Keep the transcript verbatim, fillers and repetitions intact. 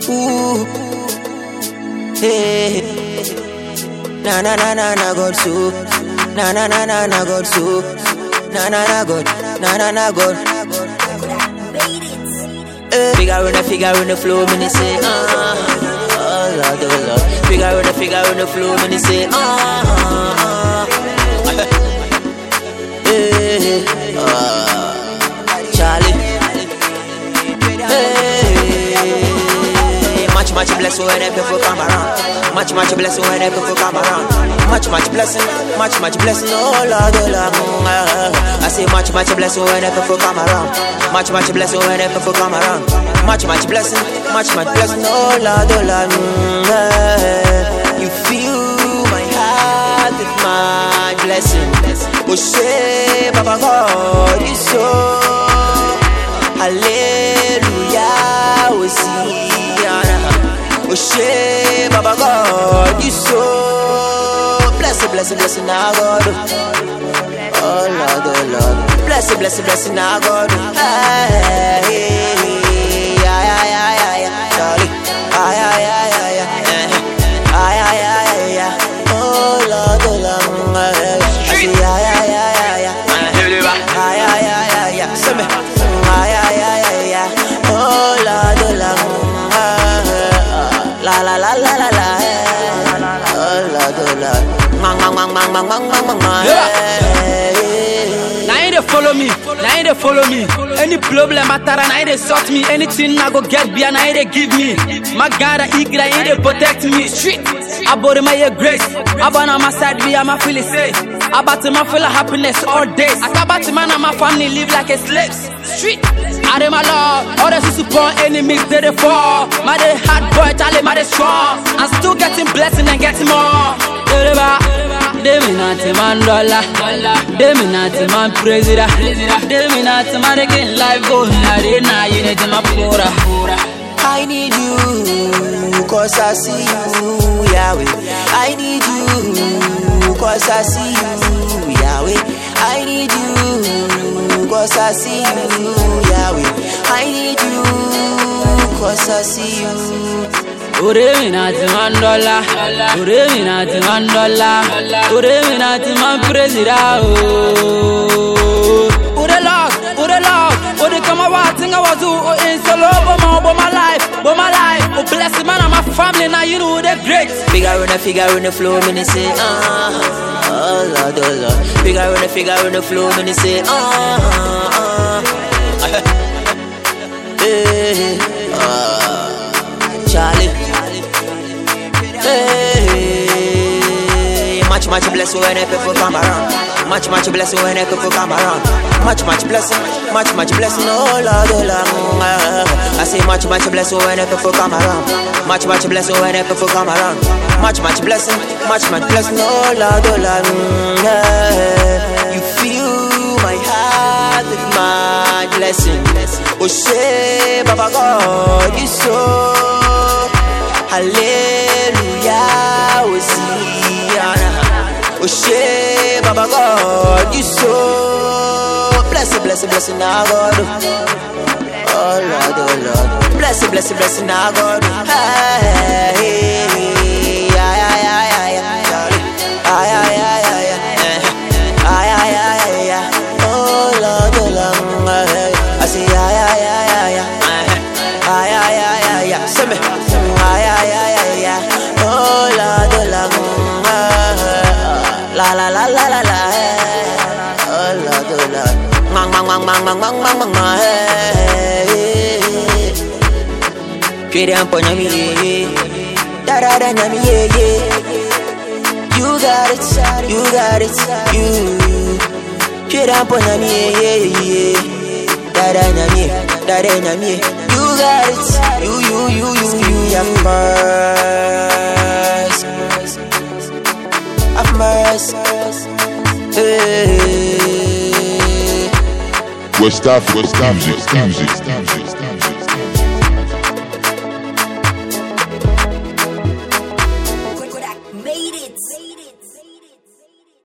Ooh, hey, na na na na na God so, na na na na na God so, na na na God, na na na God. Hey, figure in the figure in the flow, when they say ah, oh Lord, oh Lord. Figure in the figure in the flow, when they say ah, ah, ah. Hey, ah, Charlie. Hey, much much blessing when the people come around. Much much blessing when the people come around. Much much blessing, much much blessing. Oh Lord, oh Lord. I say much much blessing when the people come around. Much much blessing when the people come around. Much much blessing, much much blessing. Oh Lord, oh Lord. You fill my heart with my blessing. Oh say, Papa God, you so. Hallelujah, Hosanna. Oh shey, Baba God, you so blessed, blessed, blessed now God. Oh Lord, oh Lord, blessed, blessed, blessed now God. Hey, hey, ay, ay, ay, ay, darling, ay, ay, ay, ay, ay, ay, ay, ay, oh Lord, oh Lord, I say ay, ay, ay, ay, ay, ay, ay, ay, ay, say me. Ay, ay, ay, ay, ay, oh Lord, oh Lord, la la la la la la, oh Lord, oh Lord, mang mang mang mang mang mang mang mang. Now you dey follow me, now you dey follow me. Any problem atara, now you dey sort me. Anything I go get beer, now you dey give me. My God, I eat, now you dey protect me. Street, I bought my grace. I bought on my side, be I'm a feel safe. I bought my feel of happiness all days. I got to man and my family live like a slave. Street, I dey my love. All the support enemies they dey fall. My day hard boy, Charlie, my day strong. I'm still getting blessing and getting more. They me not a man dollar. They me not a man president. They me not a man again life go. Now they now you need my pura. I need you, cause I see you, Yahweh. I need you, cause I see you, Yahweh. I need you, cause I see you, Yahweh. I need you, cause I see you. Ure mi not a man dollar. Ure mi not a man dollar. Ure mi not a man president. Ure love, ure love. Ure come out, think I was do. In solo, but my life, but my life. Oh bless the man and my family. Now you know they're great. Figure in the figure in the flow, when they say ah, oh Lord, oh Lord. Figure in the figure in the flow, when they say ah, ah, ah. Hey, ah, Charlie. Hey, much much blessing when the people come around. Much much blessing when the people come around. Much much blessing, much much blessing. Oh Lord, oh Lord. I say much much blessing when the people come around. Much much blessing when the people come around. Much much blessing, much much blessing. Oh Lord, oh Lord. You fill my heart with my blessing. Oh say, Baba God, you so. Hallelujah, Hosanna. Oh shey, Baba God, you so blessed, blessed, blessed now God. Oh Lord, oh Lord, blessed, blessed, blessed now God. Hey, ay, ay, ay, ay, ay, ay, ay, ay, ay, ay, ay, ay, oh Lord, oh Lord, I say ay, ay, ay, ay, ay, ay, ay, ay, ay, say me. Ay, ay, ay, ay, ay, oh Lord, oh Lord, la la la la la la, oh Lord, oh Lord, mang mang mang mang mang mang mang mang, hey, Kiri ampo nyami ye, da da da nyami ye ye, you got it, you got it, you, Kiri ampo nyami ye ye, da da nyami, da da nyami, you got it, you you you you you. Have mercy, have mercy. Hey. West Africa music, music, music.